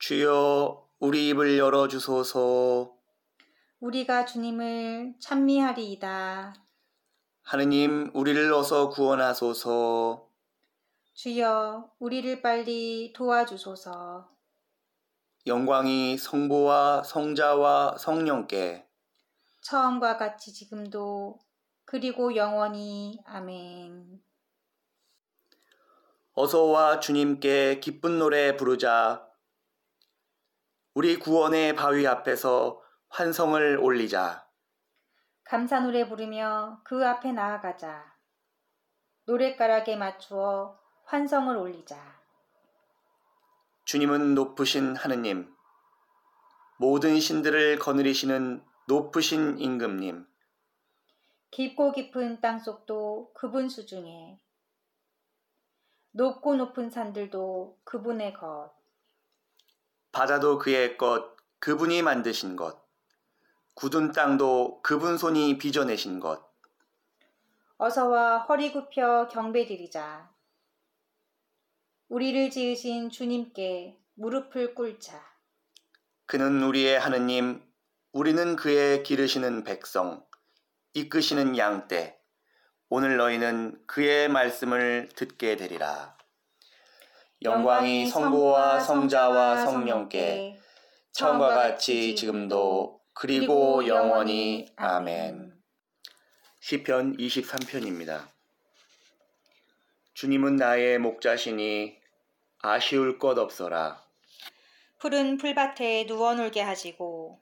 주여 우리 입을 열어주소서. 우리가 주님을 찬미하리이다. 하느님 우리를 어서 구원하소서. 주여 우리를 빨리 도와주소서. 영광이 성부와 성자와 성령께 처음과 같이 지금도 그리고 영원히. 아멘. 어서와 주님께 기쁜 노래 부르자. 우리 구원의 바위 앞에서 환성을 올리자. 감사 노래 부르며 그 앞에 나아가자. 노랫가락에 맞추어 환성을 올리자. 주님은 높으신 하느님, 모든 신들을 거느리시는 높으신 임금님, 깊고 깊은 땅속도 그분 수중에, 높고 높은 산들도 그분의 것, 바다도 그의 것, 그분이 만드신 것, 굳은 땅도 그분 손이 빚어내신 것. 어서와 허리 굽혀 경배드리자. 우리를 지으신 주님께 무릎을 꿇자. 그는 우리의 하느님, 우리는 그의 기르시는 백성, 이끄시는 양떼. 오늘 너희는 그의 말씀을 듣게 되리라. 영광이 성부와 성자와 성령께 처음과 같이 지금도 그리고 영원히. 아멘. 시편 23편입니다. 주님은 나의 목자시니 아쉬울 것 없어라. 푸른 풀밭에 누워 놀게 하시고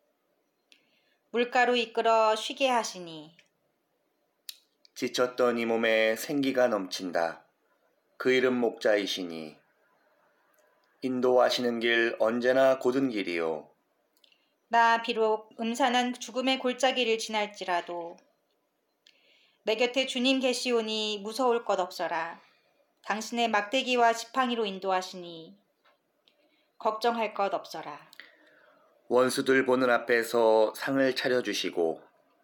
물가로 이끌어 쉬게 하시니 지쳤던 이 몸에 생기가 넘친다. 그 이름 목자이시니 인도하시는 길 언제나 곧은 길이요. 나 비록 음산한 죽음의 골짜기를 지날지라도 내 곁에 주님 계시오니 무서울 것 없어라. 당신의 막대기와 지팡이로 인도하시니 걱정할 것 없어라. 원수들 보는 앞에서 상을 차려주시고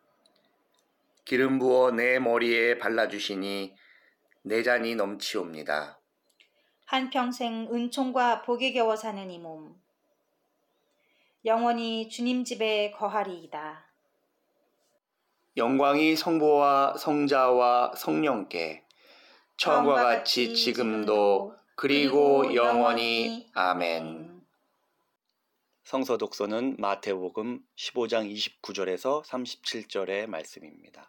기름 부어 내 머리에 발라주시니 내 잔이 넘치옵니다. 한평생 은총과 복에 겨워 사는 이 몸, 영원히 주님 집에 거하리이다. 영광이 성부와 성자와 성령께 처음과 같이 지금도 그리고 영원히. 아멘. 성서 독서는 마태복음 15장 29절에서 37절의 말씀입니다.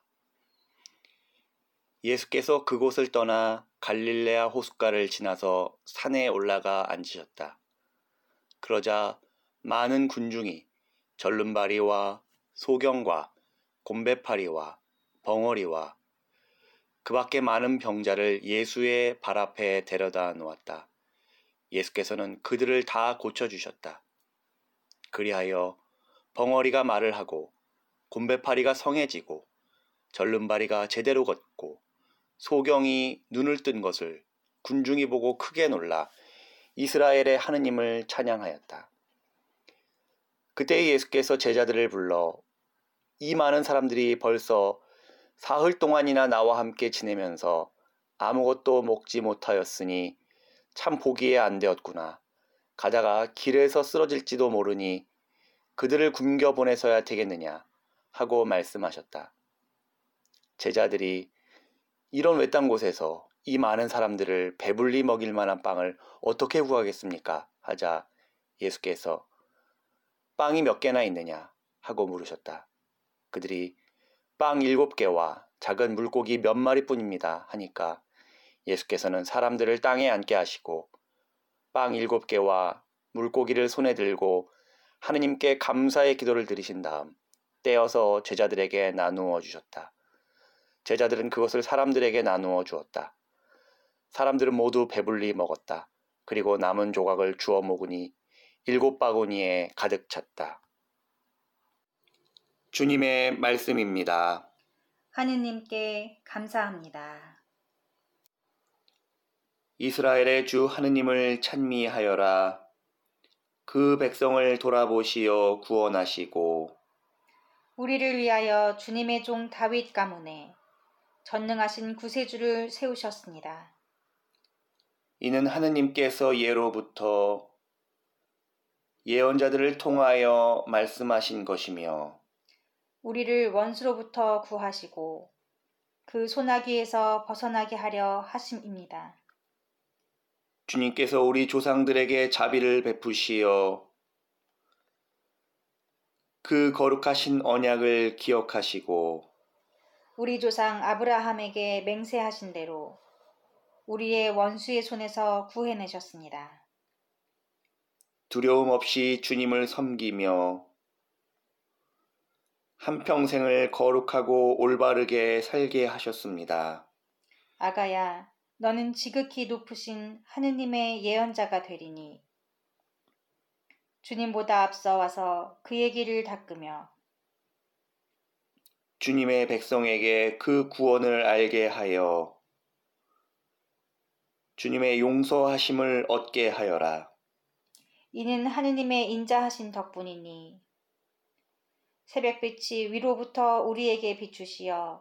예수께서 그곳을 떠나 갈릴레아 호숫가를 지나서 산에 올라가 앉으셨다. 그러자 많은 군중이 절름발이와 소경과 곰배파리와 벙어리와 그 밖에 많은 병자를 예수의 발 앞에 데려다 놓았다. 예수께서는 그들을 다 고쳐주셨다. 그리하여 벙어리가 말을 하고 곰배파리가 성해지고 절름발이가 제대로 걷고 소경이 눈을 뜬 것을 군중이 보고 크게 놀라 이스라엘의 하느님을 찬양하였다. 그때 예수께서 제자들을 불러 이 많은 사람들이 벌써 사흘 동안이나 나와 함께 지내면서 아무것도 먹지 못하였으니 참 보기에 안 되었구나. 가다가 길에서 쓰러질지도 모르니 그들을 굶겨 보내서야 되겠느냐 하고 말씀하셨다. 제자들이 이런 외딴 곳에서 이 많은 사람들을 배불리 먹일 만한 빵을 어떻게 구하겠습니까? 하자 예수께서 빵이 몇 개나 있느냐 하고 물으셨다. 그들이 빵 7개와 작은 물고기 몇 마리뿐입니다 하니까 예수께서는 사람들을 땅에 앉게 하시고 빵 7개와 물고기를 손에 들고 하느님께 감사의 기도를 드리신 다음 떼어서 제자들에게 나누어 주셨다. 제자들은 그것을 사람들에게 나누어 주었다. 사람들은 모두 배불리 먹었다. 그리고 남은 조각을 주워 먹으니 7바구니에 가득 찼다. 주님의 말씀입니다. 하느님께 감사합니다. 이스라엘의 주 하느님을 찬미하여라. 그 백성을 돌아보시어 구원하시고 우리를 위하여 주님의 종 다윗 가문에 전능하신 구세주를 세우셨습니다. 이는 하느님께서 예로부터 예언자들을 통하여 말씀하신 것이며 우리를 원수로부터 구하시고 그 소나기에서 벗어나게 하려 하심입니다. 주님께서 우리 조상들에게 자비를 베푸시어 그 거룩하신 언약을 기억하시고 우리 조상 아브라함에게 맹세하신 대로 우리의 원수의 손에서 구해내셨습니다. 두려움 없이 주님을 섬기며 한평생을 거룩하고 올바르게 살게 하셨습니다. 아가야, 너는 지극히 높으신 하느님의 예언자가 되리니 주님보다 앞서 와서 그의 길을 닦으며 주님의 백성에게 그 구원을 알게 하여 주님의 용서하심을 얻게 하여라. 이는 하느님의 인자하신 덕분이니 새벽빛이 위로부터 우리에게 비추시어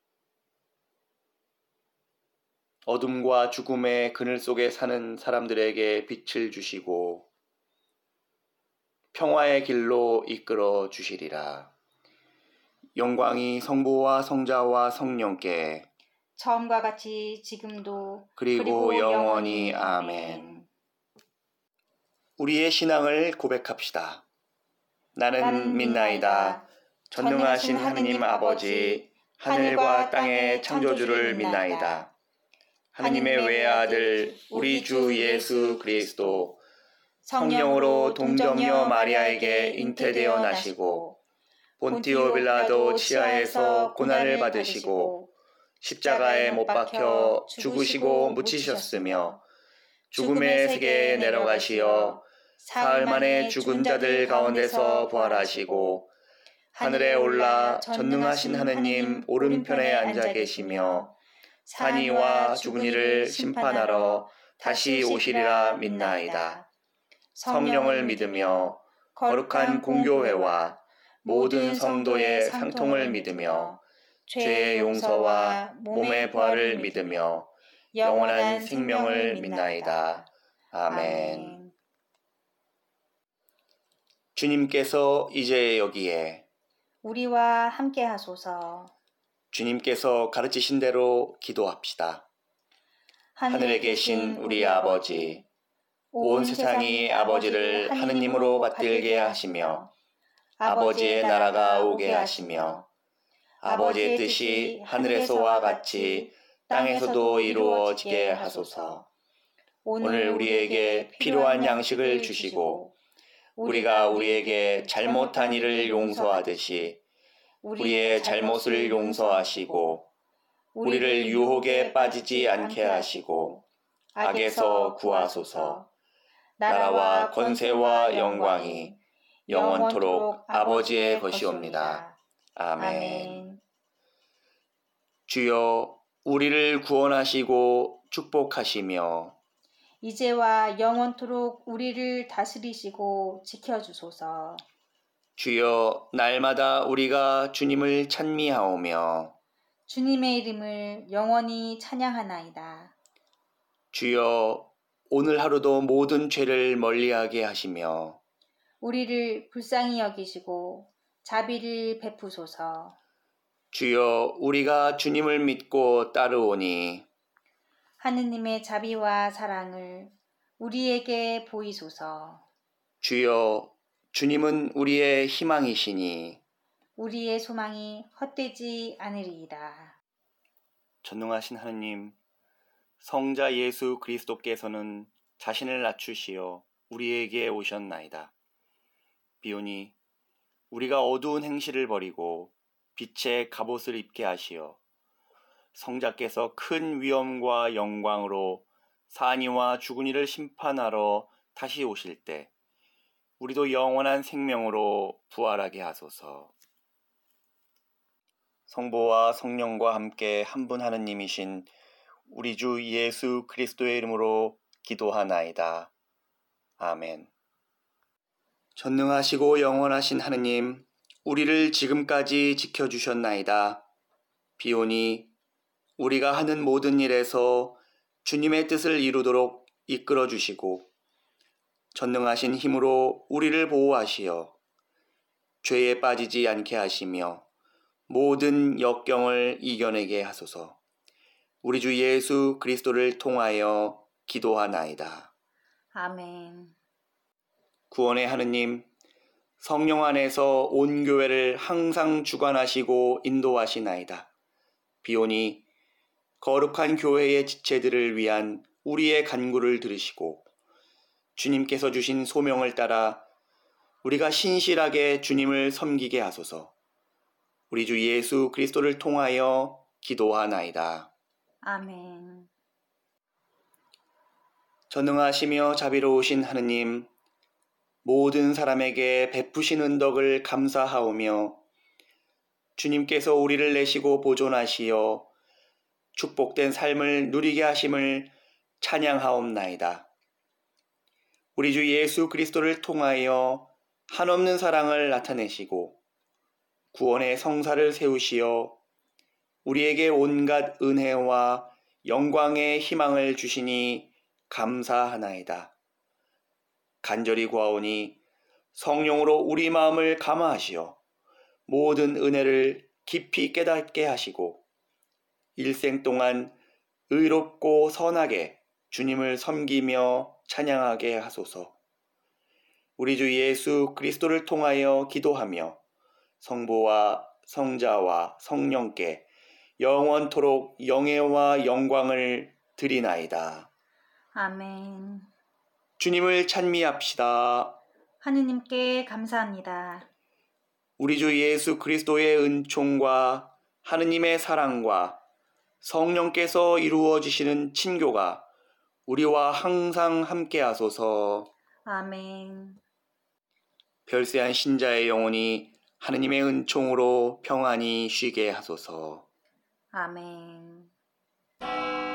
어둠과 죽음의 그늘 속에 사는 사람들에게 빛을 주시고 평화의 길로 이끌어 주시리라. 영광이 성부와 성자와 성령께 처음과 같이 지금도 그리고 영원히 아멘. 우리의 신앙을 고백합시다. 나는 믿나이다. 전능하신 하느님 아버지, 하늘과 땅의 창조주를 믿나이다. 하느님의 외아들 우리 주 예수 그리스도 성령으로 동정녀 마리아에게 잉태되어 나시고 본티오 빌라도 치하에서 고난을 받으시고 십자가에 못 박혀 죽으시고 묻히셨으며 죽음의 세계에 내려가시어 사흘 만에 죽은 자들 가운데서 부활하시고 하늘에 올라 전능하신 하느님 오른편에 앉아 계시며 산이와 죽은 이를 심판하러 다시 오시리라 믿나이다. 성령을 믿으며 거룩한 공교회와 모든 성도의 상통을 믿으며 죄의 용서와 몸의 부활을 믿으며 영원한 생명을 믿나이다. 아멘. 주님께서 이제 여기에 우리와 함께 하소서. 주님께서 가르치신 대로 기도합시다. 하늘에 계신 우리 아버지, 온 세상이 아버지를 하느님으로 받들게 하시며 아버지의 나라가 오게 하시며 아버지의 뜻이 하늘에서와 같이 땅에서도 이루어지게 하소서. 오늘 우리에게 필요한 양식을 주시고 우리가 우리에게 잘못한 일을 용서하듯이 우리의 잘못을 용서하시고 우리를 유혹에 빠지지 않게 하시고 악에서 구하소서. 나라와 권세와 영광이 영원토록 아버지의 것이옵니다. 아멘. 주여 우리를 구원하시고 축복하시며 이제와 영원토록 우리를 다스리시고 지켜주소서. 주여 날마다 우리가 주님을 찬미하오며 주님의 이름을 영원히 찬양하나이다. 주여 오늘 하루도 모든 죄를 멀리하게 하시며 우리를 불쌍히 여기시고 자비를 베푸소서. 주여 우리가 주님을 믿고 따르오니 하느님의 자비와 사랑을 우리에게 보이소서. 주여 주님은 우리의 희망이시니 우리의 소망이 헛되지 않으리이다. 전능하신 하느님, 성자 예수 그리스도께서는 자신을 낮추시어 우리에게 오셨나이다. 비오니 우리가 어두운 행실을 버리고 빛의 갑옷을 입게 하시어 성자께서 큰 위엄과 영광으로 산이와 죽은 이를 심판하러 다시 오실 때 우리도 영원한 생명으로 부활하게 하소서. 성부와 성령과 함께 한 분 하느님이신 우리 주 예수 그리스도의 이름으로 기도하나이다. 아멘. 전능하시고 영원하신 하느님, 우리를 지금까지 지켜주셨나이다. 비오니 우리가 하는 모든 일에서 주님의 뜻을 이루도록 이끌어 주시고 전능하신 힘으로 우리를 보호하시어 죄에 빠지지 않게 하시며 모든 역경을 이겨내게 하소서. 우리 주 예수 그리스도를 통하여 기도하나이다. 아멘. 구원의 하느님, 성령 안에서 온 교회를 항상 주관하시고 인도하시나이다. 비오니 거룩한 교회의 지체들을 위한 우리의 간구를 들으시고 주님께서 주신 소명을 따라 우리가 신실하게 주님을 섬기게 하소서. 우리 주 예수 그리스도를 통하여 기도하나이다. 아멘. 전능하시며 자비로우신 하느님, 모든 사람에게 베푸신 은덕을 감사하오며 주님께서 우리를 내시고 보존하시어 축복된 삶을 누리게 하심을 찬양하옵나이다. 우리 주 예수 그리스도를 통하여 한없는 사랑을 나타내시고 구원의 성사를 세우시어 우리에게 온갖 은혜와 영광의 희망을 주시니 감사하나이다. 간절히 구하오니 성령으로 우리 마음을 감화하시어 모든 은혜를 깊이 깨닫게 하시고 일생 동안 의롭고 선하게 주님을 섬기며 찬양하게 하소서. 우리 주 예수 그리스도를 통하여 기도하며 성부와 성자와 성령께 영원토록 영예와 영광을 드리나이다. 아멘. 주님을 찬미합시다. 하느님께 감사합니다. 우리 주 예수 그리스도의 은총과 하느님의 사랑과 성령께서 이루어지시는 친교가 우리와 항상 함께 하소서. 아멘. 별세한 신자의 영혼이 하느님의 은총으로 평안히 쉬게 하소서. 아멘.